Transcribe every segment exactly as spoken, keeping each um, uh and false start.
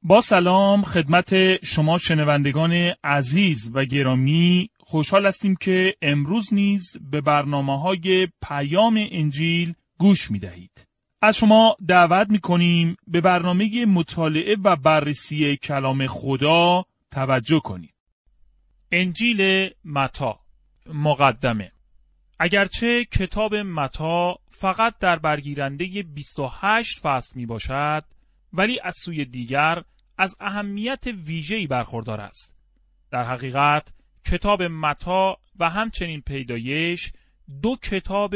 با سلام خدمت شما شنوندگان عزیز و گرامی، خوشحال هستیم که امروز نیز به برنامه‌های پیام انجیل گوش می‌دهید. از شما دعوت می‌کنیم به برنامه مطالعه و بررسی کلام خدا توجه کنید. انجیل متی، مقدمه. اگرچه کتاب متی فقط در برگیرنده بیست و هشت فصل میباشد، ولی از سوی دیگر از اهمیت ویژه‌ای برخوردار است. در حقیقت کتاب متی و همچنین پیدایش دو کتاب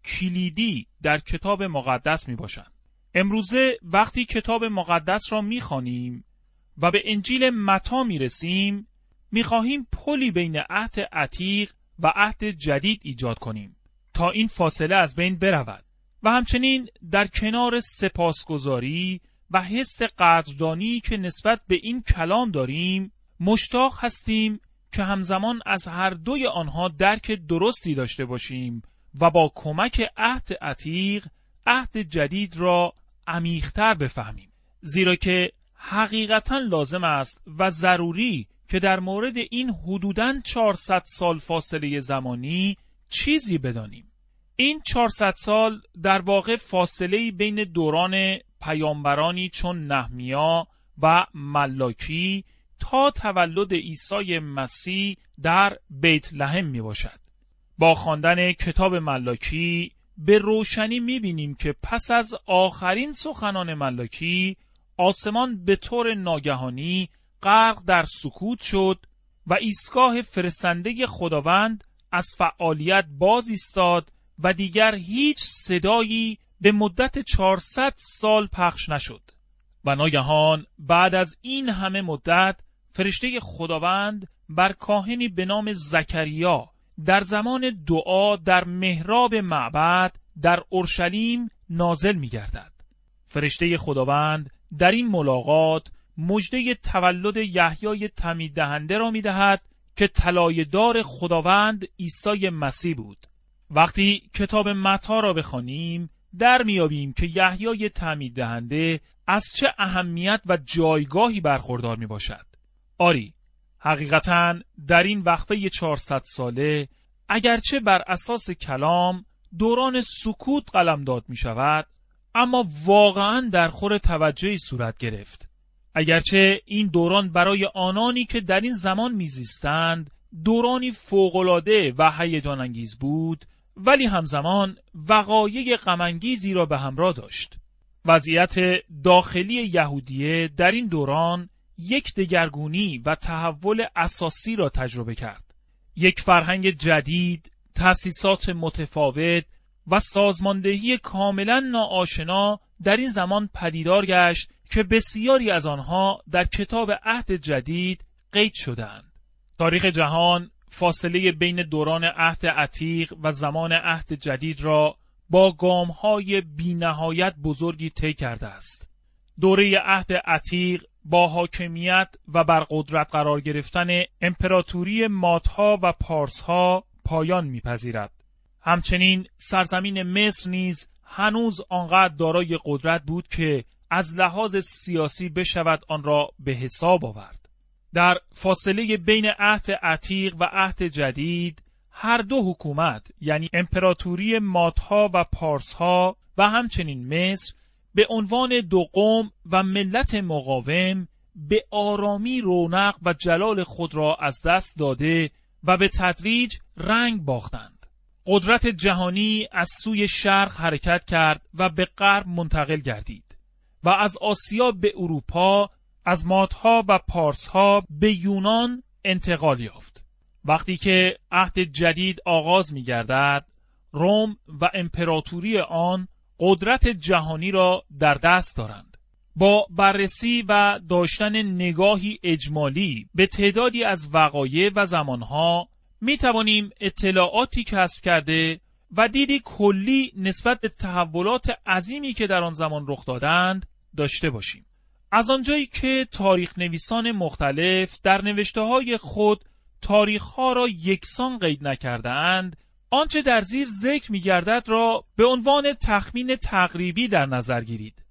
کلیدی در کتاب مقدس میباشند. امروزه وقتی کتاب مقدس را میخوانیم و به انجیل متی میرسیم، میخواهیم پلی بین عهد عتیق و عهد جدید ایجاد کنیم تا این فاصله از بین برود و همچنین در کنار سپاسگزاری و حس قدردانی که نسبت به این کلام داریم، مشتاق هستیم که همزمان از هر دوی آنها درک درستی داشته باشیم و با کمک عهد عتیق عهد جدید را عمیق‌تر بفهمیم، زیرا که حقیقتاً لازم است و ضروری که در مورد این حدوداً چهارصد سال فاصله زمانی چیزی بدانیم. این چهارصد سال در واقع فاصله‌ای بین دوران پیامبرانی چون نهمیا و ملاکی تا تولد عیسی مسیح در بیت لحم می باشد. با خواندن کتاب ملاکی به روشنی می بینیم که پس از آخرین سخنان ملاکی، آسمان به طور ناگهانی غرق در سکوت شد و ایستگاه فرستنده خداوند از فعالیت باز ایستاد و دیگر هیچ صدایی به مدت چهارصد سال پخش نشد. و ناگهان بعد از این همه مدت فرشته خداوند بر کاهنی به نام زکریا در زمان دعا در محراب معبد در اورشلیم نازل می گردد. فرشته خداوند در این ملاقات مژده تولد یحیای تعمید دهنده را می دهد که طلایه‌دار خداوند عیسی مسیح بود. وقتی کتاب متی را بخوانیم در میابیم که یحیای تعمید دهنده از چه اهمیت و جایگاهی برخوردار می باشد. آری، حقیقتاً در این وقفه چهارصد ساله اگرچه بر اساس کلام دوران سکوت قلمداد می شود، اما واقعاً در خور توجهی صورت گرفت. اگرچه این دوران برای آنانی که در این زمان میزیستند دورانی فوق‌العاده و هیجان انگیز بود، ولی همزمان وقایع غم‌انگیزی را به همراه داشت. وضعیت داخلی یهودیه در این دوران یک دگرگونی و تحول اساسی را تجربه کرد. یک فرهنگ جدید، تأسیسات متفاوت و سازماندهی کاملا ناآشنا در این زمان پدیدار گشت که بسیاری از آنها در کتاب عهد جدید قید شدند. تاریخ جهان فاصله بین دوران عهد عتیق و زمان عهد جدید را با گام‌های بی‌نهایت بزرگی طی کرده است. دوره عهد عتیق با حاکمیت و بر قدرت قرار گرفتن امپراتوری مادها و پارسها پایان می‌پذیرد. همچنین سرزمین مصر نیز هنوز آنقدر دارای قدرت بود که از لحاظ سیاسی بشود آن را به حساب آورد. در فاصله بین عهد عتیق و عهد جدید هر دو حکومت، یعنی امپراتوری مادها و پارسها و همچنین مصر، به عنوان دو قوم و ملت مقاوم به آرامی رونق و جلال خود را از دست داده و به تدریج رنگ باختند. قدرت جهانی از سوی شرق حرکت کرد و به غرب منتقل گردید و از آسیا به اروپا، از مادها و پارسها به یونان انتقال یافت. وقتی که عهد جدید آغاز می گردد، روم و امپراتوری آن قدرت جهانی را در دست دارند. با بررسی و داشتن نگاهی اجمالی به تعدادی از وقایع و زمانها می توانیم اطلاعاتی کسب کرده و دیدی کلی نسبت به تحولات عظیمی که در آن زمان رخ دادند داشته باشیم. از آنجایی که تاریخ نویسان مختلف در نوشته‌های خود تاریخ‌ها را یکسان قید نکرده‌اند، آنچه در زیر ذکر می‌گردد را به عنوان تخمین تقریبی در نظر گیرید.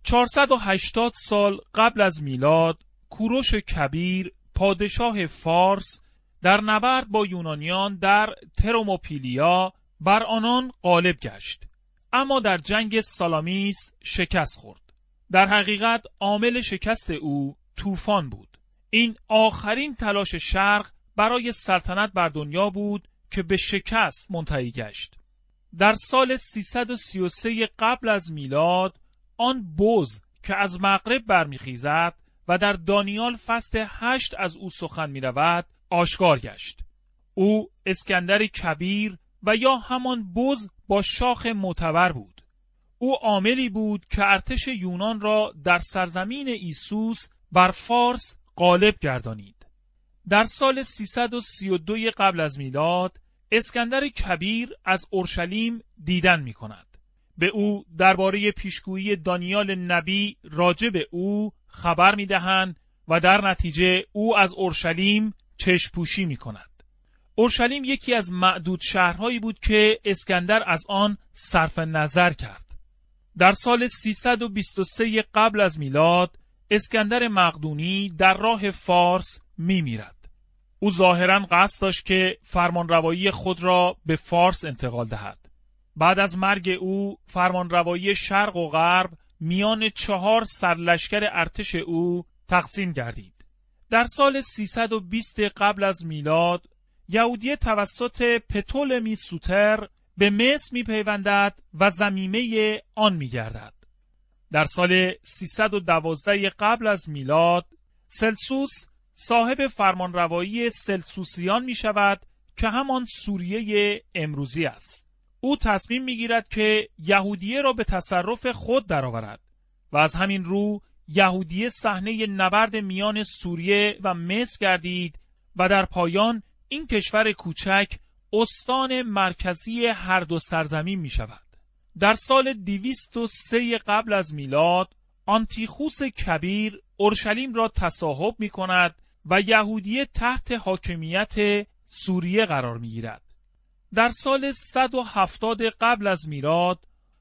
چهارصد و هشتاد سال قبل از میلاد کوروش کبیر پادشاه فارس در نبرد با یونانیان در تروموپیلیا بر آنان غالب گشت، اما در جنگ سالامیس شکست خورد. در حقیقت عامل شکست او طوفان بود. این آخرین تلاش شرق برای سلطنت بر دنیا بود که به شکست منتهی گشت. در سال سیصد و سی و سه قبل از میلاد آن بز که از مغرب برمیخیزد و در دانیال فصل هشت از او سخن می رود آشکار گشت. او اسکندر کبیر و یا همان بز با شاخ معتبر بود. او عاملی بود که ارتش یونان را در سرزمین ایسوس بر فارس غالب گردانید. در سال سیصد و سی و دو قبل از میلاد اسکندر کبیر از اورشلیم دیدن می کند. به او درباره پیشگویی دانیال نبی راجع به او خبر می دهند و در نتیجه او از اورشلیم چشم پوشی می کند. اورشلیم یکی از معدود شهرهایی بود که اسکندر از آن صرف نظر کرد. در سال سیصد و بیست و سه قبل از میلاد اسکندر مقدونی در راه فارس می میرد. او ظاهراً قصد داشت که فرمانروایی خود را به فارس انتقال دهد. بعد از مرگ او فرمانروایی شرق و غرب میان چهار سرلشکر ارتش او تقسیم گردید. در سال سیصد و بیست قبل از میلاد یهودیه توسط پتولمی سوتر به مصر میپیوندد و ضمیمه آن میگردد. در سال سیصد و دوازده قبل از میلاد سلسوس صاحب فرمانروایی سلسوسیان می شود که همان سوریه امروزی است. او تصمیم می گیرد که یهودیه را به تصرف خود درآورد و از همین رو یهودیه صحنه نبرد میان سوریه و مصر گردید و در پایان این کشور کوچک استان مرکزی هر دو سرزمین می شود. در سال دویست و سه قبل از میلاد آنتیخوس کبیر اورشلیم را تصاحب می کند و یهودیه تحت حاکمیت سوریه قرار می گیرد. در سال صد و هفتاد قبل از میلاد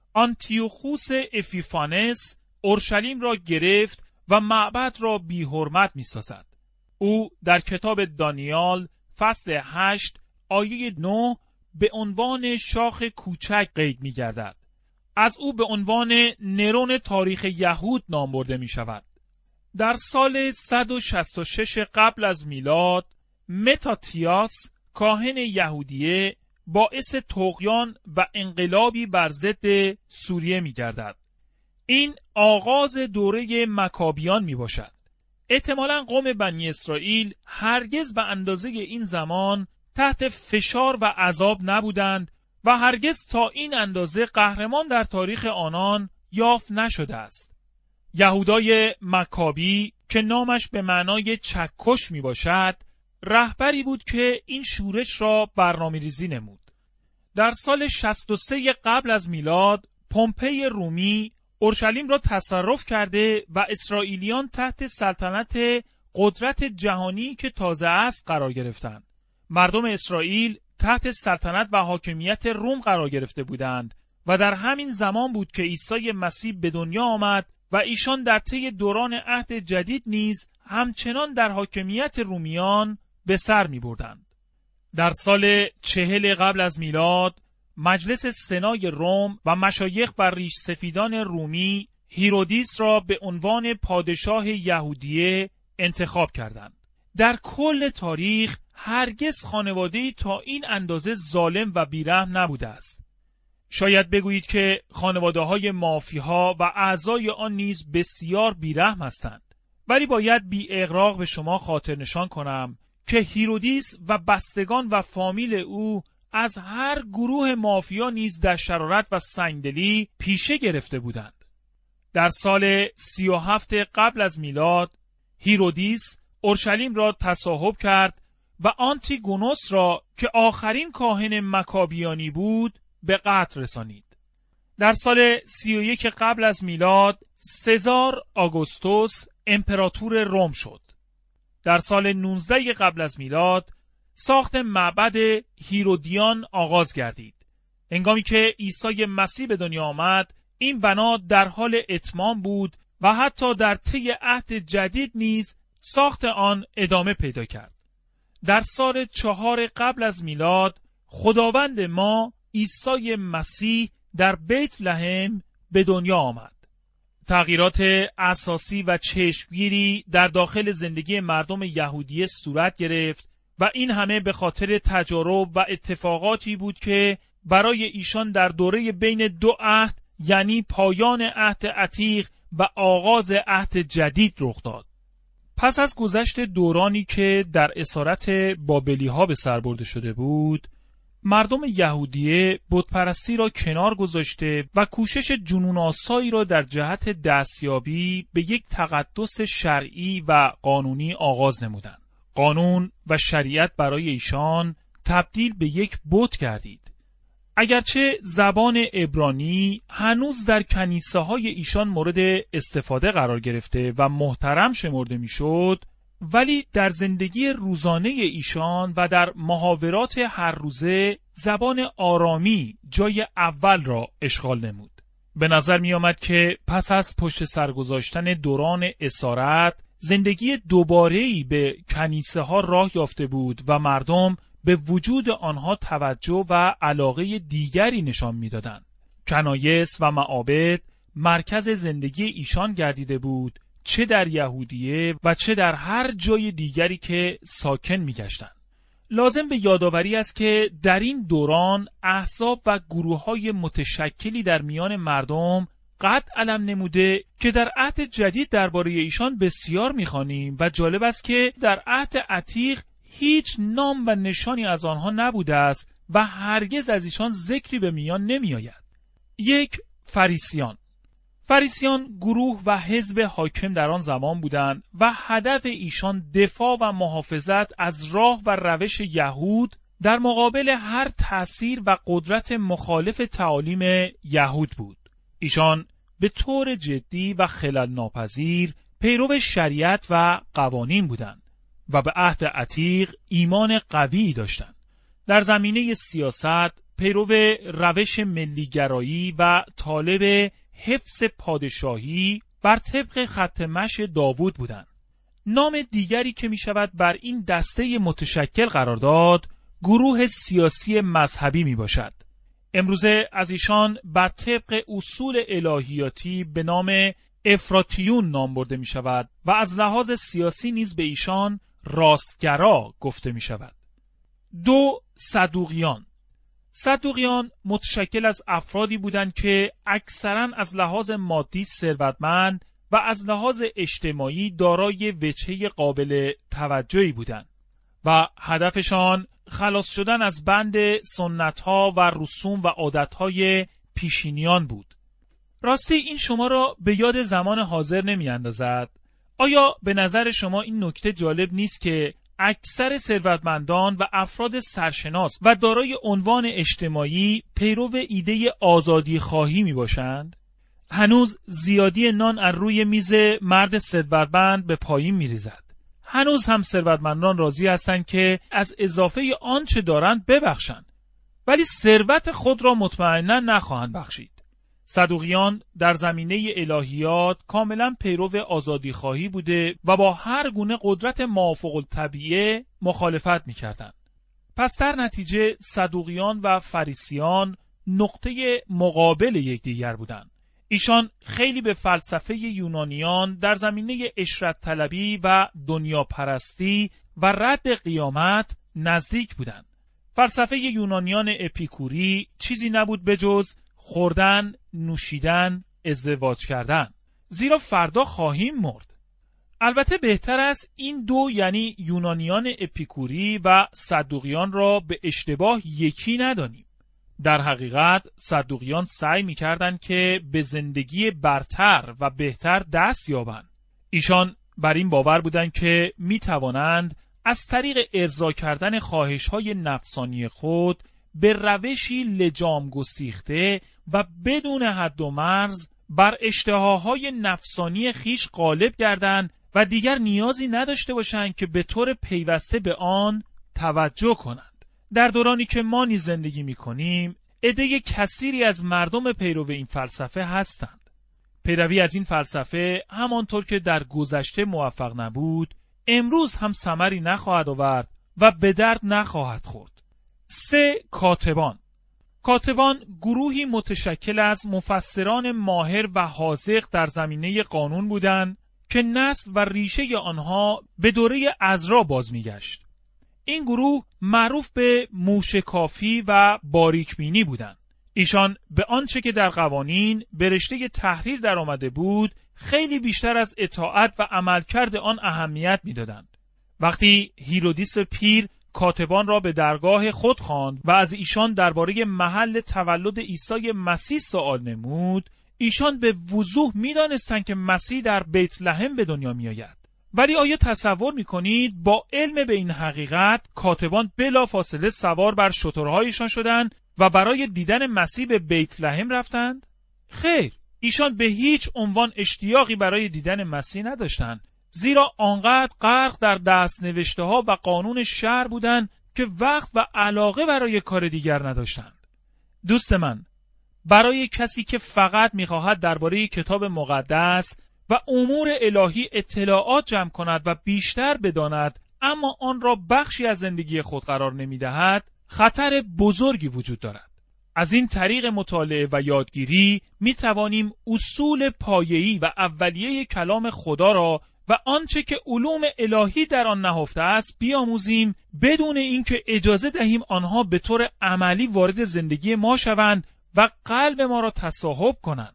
آنتیوخوس افیفانس اورشلیم را گرفت و معبد را بی حرمت می سازد. او در کتاب دانیال فصل هشت آیه نه به عنوان شاخ کوچک قید می گردد. از او به عنوان نرون تاریخ یهود نام برده می شود. در سال صد و شصت و شش قبل از میلاد متاتیاس کاهن یهودیه باعث طغیان و انقلابی بر ضد سوریه می گردد. این آغاز دوره مکابیان می باشد. احتمالاً قوم بنی اسرائیل هرگز به اندازه این زمان تحت فشار و عذاب نبودند و هرگز تا این اندازه قهرمان در تاریخ آنان یافت نشده است. یهودای مکابی که نامش به معنای چکش می باشد، رهبری بود که این شورش را برنامه‌ریزی نمود. در سال شصت و سه قبل از میلاد پومپئی رومی اورشلیم را تصرف کرده و اسرائیلیان تحت سلطنت قدرت جهانی که تازه است قرار گرفتند. مردم اسرائیل تحت سلطنت و حاکمیت روم قرار گرفته بودند و در همین زمان بود که عیسی مسیح به دنیا آمد و ایشان در طی دوران عهد جدید نیز همچنان در حاکمیت رومیان به سر می بردند. در سال چهل قبل از میلاد مجلس سنای روم و مشایخ و ریش سفیدان رومی هیرودیس را به عنوان پادشاه یهودیه انتخاب کردند. در کل تاریخ هرگز خانواده‌ای تا این اندازه ظالم و بیرحم نبوده است. شاید بگویید که خانواده‌های مافیها و اعضای آن نیز بسیار بیرحم هستند، ولی باید بی اغراق به شما خاطر نشان کنم که هیرودیس و بستگان و فامیل او از هر گروه مافیا نیز در شرارت و سنگدلی پیشه گرفته بودند. در سال سی و هفت قبل از میلاد هیرودیس اورشلیم را تصاحب کرد و آنتیگونوس را که آخرین کاهن مکابیانی بود به قتل رسانید. در سال سی و یک قبل از میلاد سزار آگوستوس امپراتور روم شد. در سال نوزده قبل از میلاد ساخت معبد هیرودیان آغاز گردید. هنگامی که عیسی مسیح به دنیا آمد این بنا در حال اتمام بود و حتی در طی عهد جدید نیز ساخت آن ادامه پیدا کرد. در سال چهار قبل از میلاد خداوند ما عیسی مسیح در بیت لحم به دنیا آمد. تغییرات اساسی و چشمگیری در داخل زندگی مردم یهودیه صورت گرفت و این همه به خاطر تجارب و اتفاقاتی بود که برای ایشان در دوره بین دو عهد، یعنی پایان عهد عتیق و آغاز عهد جدید رخ داد. پس از گذشت دورانی که در اسارت بابلی ها به سر برده شده بود، مردم یهودیه بتپرستی را کنار گذاشته و کوشش جنون‌آسایی را در جهت دستیابی به یک تقدس شرعی و قانونی آغاز نمودند. قانون و شریعت برای ایشان تبدیل به یک بت گردید. اگرچه زبان عبرانی هنوز در کنیسه های ایشان مورد استفاده قرار گرفته و محترم شمرده میشد، ولی در زندگی روزانه ایشان و در محاورات هر روزه زبان آرامی جای اول را اشغال نمود. به نظر می آمد که پس از پشت سر گذاشتن دوران اسارت، زندگی دوباره‌ای به کنیسه ها راه یافته بود و مردم به وجود آنها توجه و علاقه دیگری نشان می‌دادند. کنایس و معابد مرکز زندگی ایشان گردیده بود، چه در یهودیه و چه در هر جای دیگری که ساکن می‌گشتند. لازم به یادآوری است که در این دوران احزاب و گروه‌های متشکلی در میان مردم قد علم نموده که در عهد جدید درباره ایشان بسیار می‌خوانیم و جالب است که در عهد عتیق هیچ نام و نشانی از آنها نبوده است و هرگز از ایشان ذکری به میان نمی آید. یک، فریسیان. فریسیان گروه و حزب حاکم در آن زمان بودند و هدف ایشان دفاع و محافظت از راه و روش یهود در مقابل هر تأثیر و قدرت مخالف تعالیم یهود بود. ایشان به طور جدی و خلل ناپذیر پیرو شریعت و قوانین بودند و به عهد عتیق ایمان قوی داشتند. در زمینه سیاست پیرو روش ملیگرایی و طالب حفظ پادشاهی بر طبق خط مشی داوود بودند. نام دیگری که می شود بر این دسته متشکل قرار داد، گروه سیاسی مذهبی می باشد. امروزه از ایشان بر طبق اصول الهیاتی به نام افراطیون نام برده می شود و از لحاظ سیاسی نیز به ایشان راستگرا گفته می شود. دو، صدوقیان. صدوقیان متشکل از افرادی بودند که اکثراً از لحاظ مادی ثروتمند و از لحاظ اجتماعی دارای وجهه قابل توجهی بودند و هدفشان خلاص شدن از بند سنت‌ها و رسوم و عادت‌های پیشینیان بود. راستی این شما را به یاد زمان حاضر نمی اندازد؟ آیا به نظر شما این نکته جالب نیست که اکثر ثروتمندان و افراد سرشناس و دارای عنوان اجتماعی پیرو ایده آزادی خواهی می باشند؟ هنوز زیادی نان از روی میز مرد ثروتمند به پایین می ریزد. هنوز هم ثروتمندان راضی هستند که از اضافه آنچه دارند ببخشند، ولی ثروت خود را مطمئنا نخواهند بخشید. صدوقیان در زمینه الهیات کاملا پیرو آزادی خواهی بوده و با هر گونه قدرت مافوق الطبیعه مخالفت می‌کردند. پس در نتیجه صدوقیان و فریسیان نقطه مقابل یکدیگر بودند. ایشان خیلی به فلسفه یونانیان در زمینه عشرت طلبی و دنیا پرستی و رد قیامت نزدیک بودند. فلسفه یونانیان اپیکوری چیزی نبود به جز خوردن، نوشیدن، ازدواج کردن، زیرا فردا خواهیم مرد. البته بهتر است این دو، یعنی یونانیان اپیکوری و صدوقیان را به اشتباه یکی ندانیم. در حقیقت صدوقیان سعی می‌کردند که به زندگی برتر و بهتر دست یابند. ایشان بر این باور بودند که می‌توانند از طریق ارضا کردن خواهش‌های نفسانی خود به روشی لجام گسیخته و بدون حد و مرز بر اشتهاهای نفسانی خیش غالب گردند و دیگر نیازی نداشته باشند که به طور پیوسته به آن توجه کنند. در دورانی که ما نیز زندگی می کنیم، عده کثیری از مردم پیرو این فلسفه هستند. پیروی از این فلسفه همانطور که در گذشته موفق نبود، امروز هم ثمری نخواهد آورد و به درد نخواهد خورد. سه کاتبان. کاتبان گروهی متشکل از مفسران ماهر و حاذق در زمینه قانون بودند که نسل و ریشه آنها به دوره عزرا باز می‌گشت. این گروه معروف به موشکافی و باریکبینی بودند. ایشان به آنچه که در قوانین به رشته تحریر در آمده بود خیلی بیشتر از اطاعت و عملکرد آن اهمیت می‌دادند. وقتی هیرودیس پیر کاتبان را به درگاه خود خواند و از ایشان درباره محل تولد عیسی مسیح سوال نمود، ایشان به وضوح می‌دانستند که مسیح در بیت لحم به دنیا می‌آید. ولی آیا تصور می‌کنید با علم به این حقیقت کاتبان بلافاصله سوار بر شترهایشان شدند و برای دیدن مسیح به بیت لحم رفتند؟ خیر، ایشان به هیچ عنوان اشتیاقی برای دیدن مسیح نداشتند، زیرا آنقدر غرق در دست نوشته ها و قانون شهر بودند که وقت و علاقه برای کار دیگر نداشتند. دوست من، برای کسی که فقط می‌خواهد درباره کتاب مقدس و امور الهی اطلاعات جمع کند و بیشتر بداند اما آن را بخشی از زندگی خود قرار نمی‌دهد، خطر بزرگی وجود دارد. از این طریق مطالعه و یادگیری می‌توانیم اصول پایه‌ای و اولیه کلام خدا را و آنچه که علوم الهی در آن نهفته است بیاموزیم، بدون اینکه اجازه دهیم آنها به طور عملی وارد زندگی ما شوند و قلب ما را تصاحب کنند.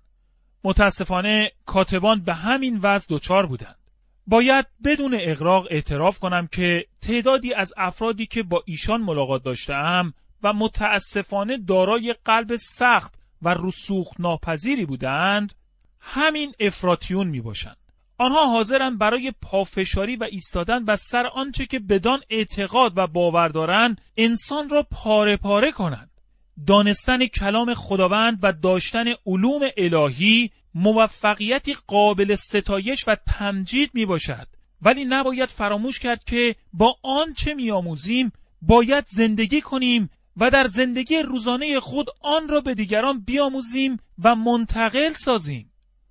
متاسفانه کاتبان به همین وضع دچار بودند. باید بدون اغراق اعتراف کنم که تعدادی از افرادی که با ایشان ملاقات داشتم و متاسفانه دارای قلب سخت و رسوخ ناپذیری بودند، همین افراطیون می باشند. آنها حاضرند برای پافشاری و ایستادن بر سر آنچه که بدان اعتقاد و باور دارند انسان را پاره پاره کنند. دانستن کلام خداوند و داشتن علوم الهی موفقیتی قابل ستایش و تمجید می باشد، ولی نباید فراموش کرد که با آنچه می آموزیم باید زندگی کنیم و در زندگی روزانه خود آن را به دیگران بیاموزیم و منتقل سازیم.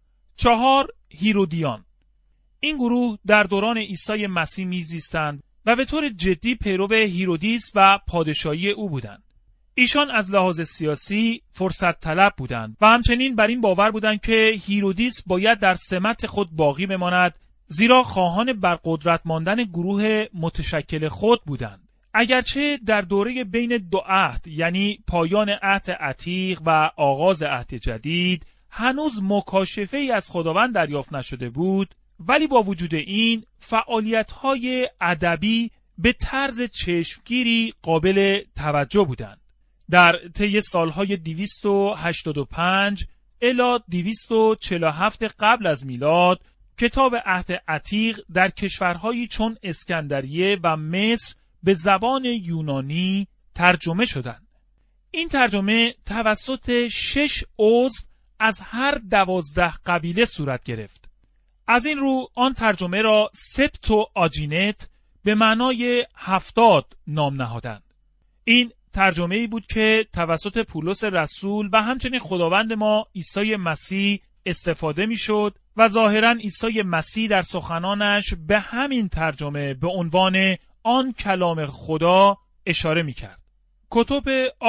چهار هیرودیان. این گروه در دوران عیسی مسیح میزیستند و به طور جدی پیرو هیرودیس و پادشاهی او بودند. ایشان از لحاظ سیاسی فرصت طلب بودند و همچنین بر این باور بودند که هیرودیس باید در سمت خود باقی بماند، زیرا خواهان بر قدرت ماندن گروه متشکل خود بودند. اگرچه در دوره بین دو عهد، یعنی پایان عهد عتیق و آغاز عهد جدید، هنوز مکاشفه‌ای از خداوند دریافت نشده بود، ولی با وجود این فعالیت‌های ادبی به طرز چشمگیری قابل توجه بودند. در طی سالهای دویست و هشتاد و پنج الی دویست و چهل و هفت قبل از میلاد کتاب عهد عتیق در کشورهایی چون اسکندریه و مصر به زبان یونانی ترجمه شدند. این ترجمه توسط شش عضو از هر دوازده قبیله صورت گرفت. از این رو آن ترجمه را سپتو آجینت به معنای هفتاد نام نهادند. این ترجمه‌ای بود که توسط پولس رسول و همچنین خداوند ما عیسی مسیح استفاده می‌شد و ظاهراً عیسی مسیح در سخنانش به همین ترجمه به عنوان آن کلام خدا اشاره می‌کرد. کتب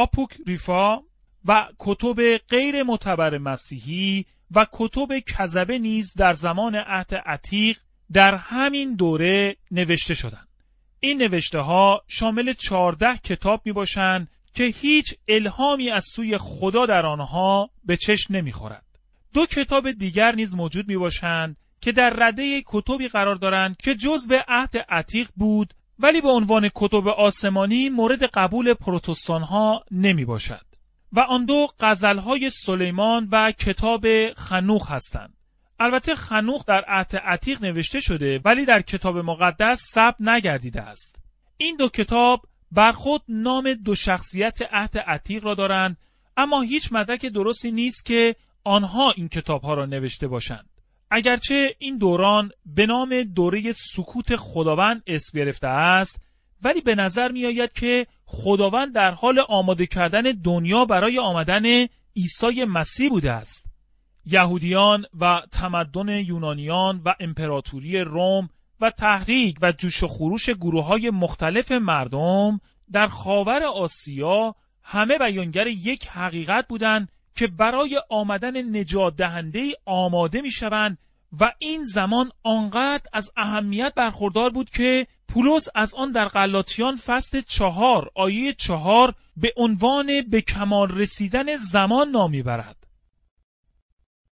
آپوکریفا و کتب غیر معتبر مسیحی و کتب کذبه نیز در زمان عهد عتیق در همین دوره نوشته شدند. این نوشته ها شامل چهارده کتاب می باشند که هیچ الهامی از سوی خدا در آنها به چشم نمی خورد. دو کتاب دیگر نیز موجود می باشند که در رده کتبی قرار دارند که جزو عهد عتیق بود، ولی به عنوان کتب آسمانی مورد قبول پروتستان ها نمی باشد. و آن دو غزل‌های سلیمان و کتاب خنوخ هستند. البته خنوخ در عهد عتیق نوشته شده ولی در کتاب مقدس ثبت نگردیده است. این دو کتاب بر خود نام دو شخصیت عهد عتیق را دارند، اما هیچ مدرک درستی نیست که آنها این کتاب‌ها را نوشته باشند. اگرچه این دوران به نام دوره سکوت خداوند اسم گرفته است، ولی به نظر می آید که خداوند در حال آماده کردن دنیا برای آمدن عیسی مسیح بوده است. یهودیان و تمدن یونانیان و امپراتوری روم و تحریک و جوش و خروش گروه‌های مختلف مردم در خاور آسیا همه بیانگر یک حقیقت بودند که برای آمدن نجات دهنده آماده می‌شوند و این زمان آنقدر از اهمیت برخوردار بود که پولس از آن در غلاطیان فصل چهار آیه چهار به عنوان به کمال رسیدن زمان نام می‌برد.